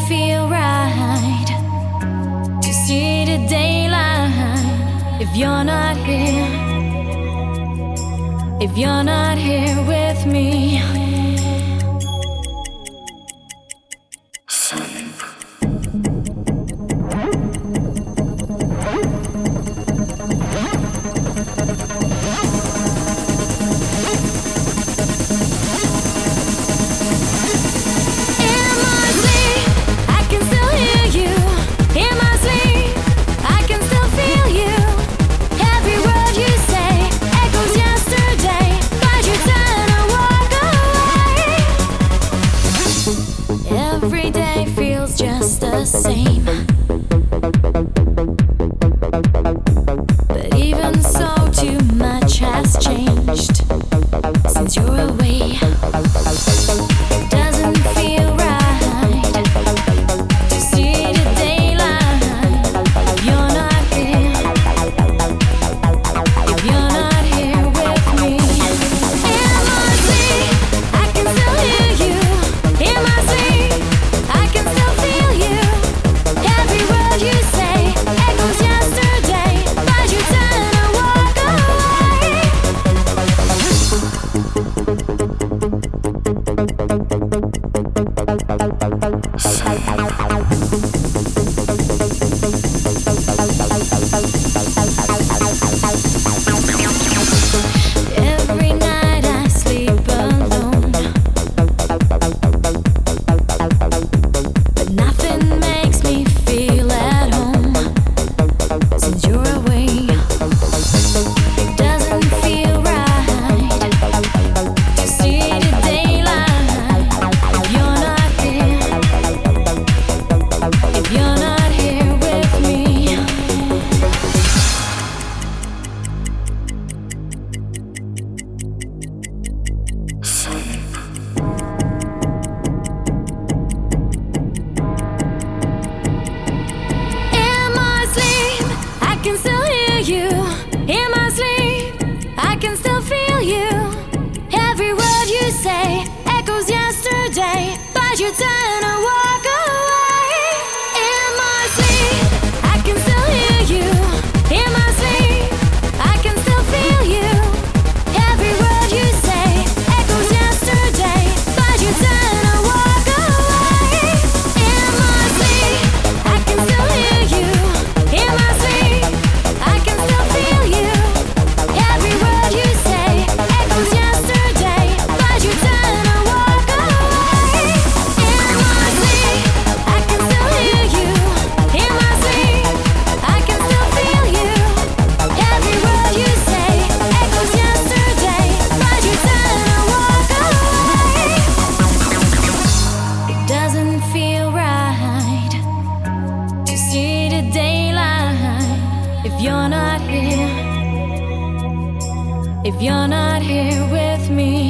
feel right to see the daylight if you're not here, if you're not here with me. Every day feels just the same, but even so, too much has changed since you're away. It doesn't feel right to see the daylight if you're not here, if you're not here with me. In my sleep, I can still hear you. In my sleep, I can still feel you. Every word you say echoes yesterday, but you turn and walk away. Every night I sleep alone, but nothing makes me feel at home since you're away. It doesn't feel right to see the daylight if you're not here, if you're not here with me. In my sleep, I can still hear you. In my sleep, I can still feel you. Every word you say echoes yesterday, but you turn and walk away. In my sleep, I can still hear you. In my sleep, I can still feel you. Every word you say echoes yesterday, but you turn and walk away. In my sleep, I can still hear you. In my sleep, I can still feel you. Every word you say echoes yesterday, but you turn and walk away. In my sleep, I can still hear you. In my sleep, I can still feel you. Every word you say echoes yesterday, but you turn and walk away. It doesn't feel right to see the daylight if you're not here, if you're not here with me.